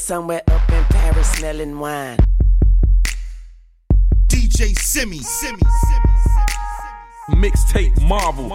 somewhere up in Paris smelling wine. DJ Simi. Mixtape Marvel.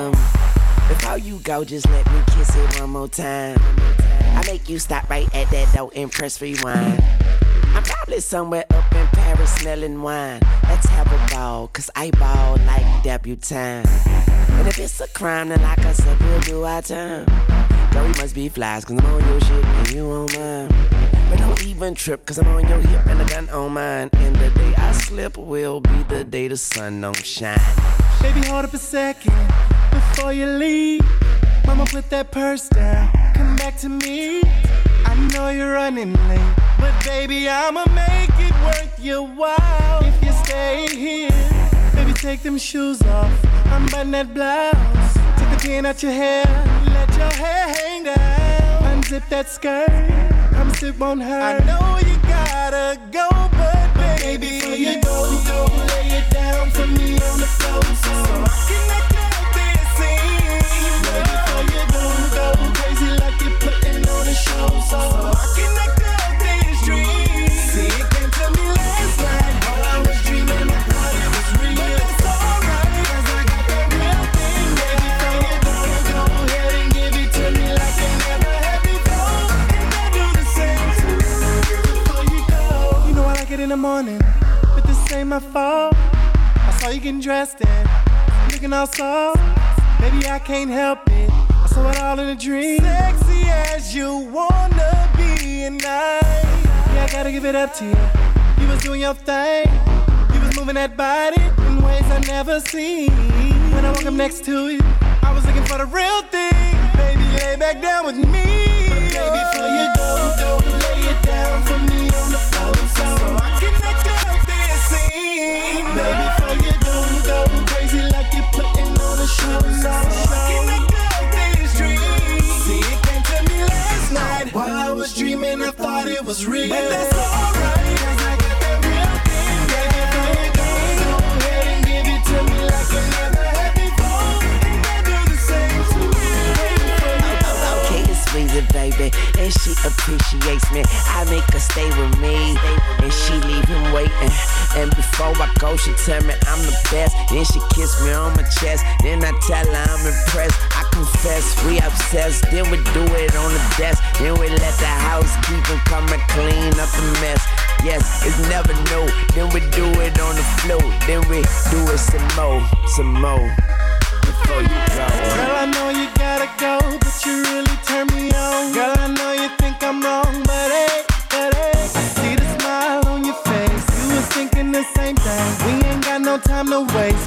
Before you go, just let me kiss it one more time. I make you stop right at that door and press rewind. I'm probably somewhere up in Paris smelling wine. Let's have a ball, cause I ball like debutante. And if it's a crime, then like I said, we'll do our time. Girl, we must be flies, cause I'm on your shit and you on mine. But don't even trip, cause I'm on your hip and the gun on mine. And the day I slip will be the day the sun don't shine. Baby, hold up a second before you leave. Mama, put that purse down, come back to me. I know you're running late, but baby, I'ma make it worth your while. If you stay here, baby, take them shoes off. I'm button that blouse. Take the pin out your hair, let your hair hang down. Unzip that skirt, promise it won't hurt. I know you gotta go, but baby, before you go, lay it down for me on the floor, so I can act out this scene. Before you go crazy like you're putting on a show, so I can act out this dream. See, it came to me last night while I was dreaming. I thought it was real, but that's alright, cause I got that real thing. Baby, before you go ahead and give it to me like you never had before. And I'll do the same too. Before you go, you know I like it in the morning, but this ain't my fault. I saw you getting dressed and looking all soft. Baby, I can't help it, I saw it all in a dream. Sexy as you wanna be, and I gotta give it up to you. You was doing your thing, you was moving that body in ways I never seen. When I woke up next to you, I was looking for the real thing. Baby, lay back down with me. But baby, before you go, lay it down for me on the floor, so I can act out this scene. Baby, before you go crazy like you're putting on a show, so I can act out this dream. See, it came to me last night while I was dreaming. I thought it was real, but that's alright, cause I got that real thing. Baby, before you go ahead and give it to me like you never had before. And I do the same too. Okay, it's Weezy, baby, and she appreciates me. I make her stay with me, and she leave him waiting. And before I go, she tell me I'm the best. Then she kiss me on my chest. Then I tell her I'm impressed. I confess, we obsessed. Then we do it on the desk. Then we let the housekeeping come and clean up the mess. Yes, it's never new. Then we do it on the floor. Then we do it some more. Before you go. Girl, I know you gotta go, but you really turn me on. Girl, I know you think I'm wrong, but hey, I see the smile on your face. You was thinking the same thing. We ain't got no time to waste.